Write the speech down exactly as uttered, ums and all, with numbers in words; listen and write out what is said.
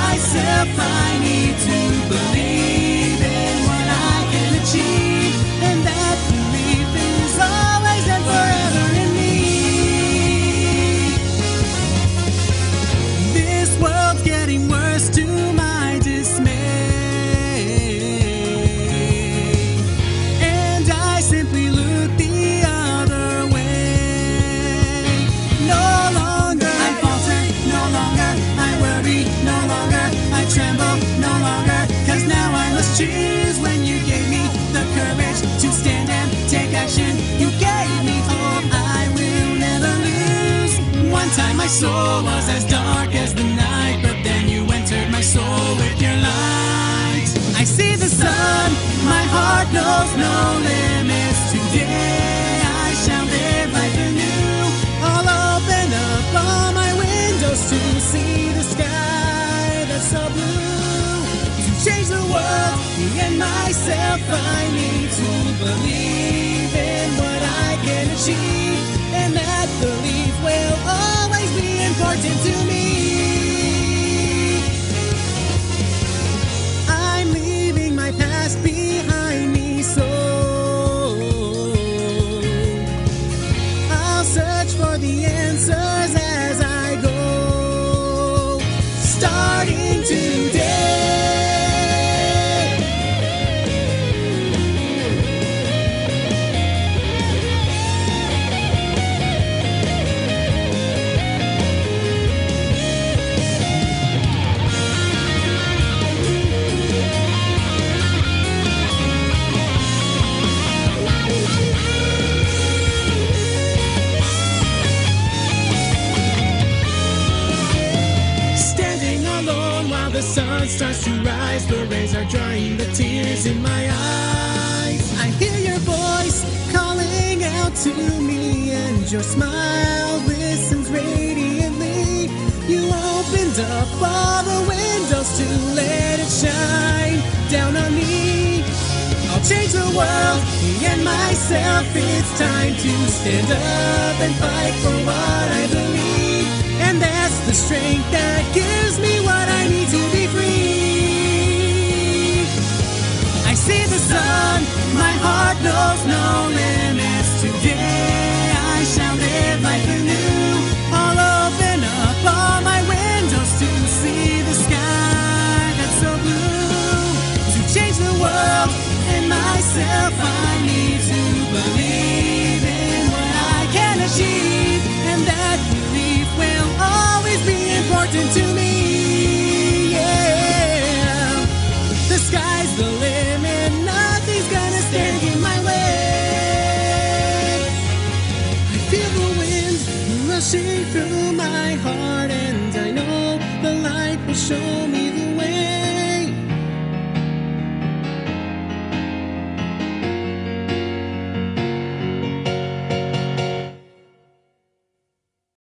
myself I need to believe in what I can achieve, and that belief is always and forever in me. This world's getting worse to my dismay, and I simply look the other way. No longer I falter, no longer I worry, no longer I tremble, no longer, cause now I must choose. When you gave me the courage to stand and take action, you gave me hope I will never lose. One time my soul was as dark as the night, but then you entered my soul with your light. I see the sun, my heart knows no limits. Today I shall live life anew. I'll open up all my windows to see the sky that's so blue. To change the world, me and myself I need to believe in what I can achieve, and that belief will always be important to me. I'm leaving my past behind me, so I'll search for the answers as I go, starting today. The sun starts to rise, the rays are drying the tears in my eyes. I hear your voice calling out to me, and your smile glistens radiantly. You opened up all the windows to let it shine down on me. I'll change the world, me and myself, it's time to stand up and fight for what I believe. And that's the strength that gives me what I need to be free. I see the sun, my heart knows no limits. Today I shall live life anew. I'll open up all my windows to see the sky that's so blue. To change the world and myself I need to believe in what I can achieve, and that belief will always be important to me. Yeah, the sky's the limit, nothing's gonna stand in my way. I feel the wind rushing through my heart, and I know the light will show me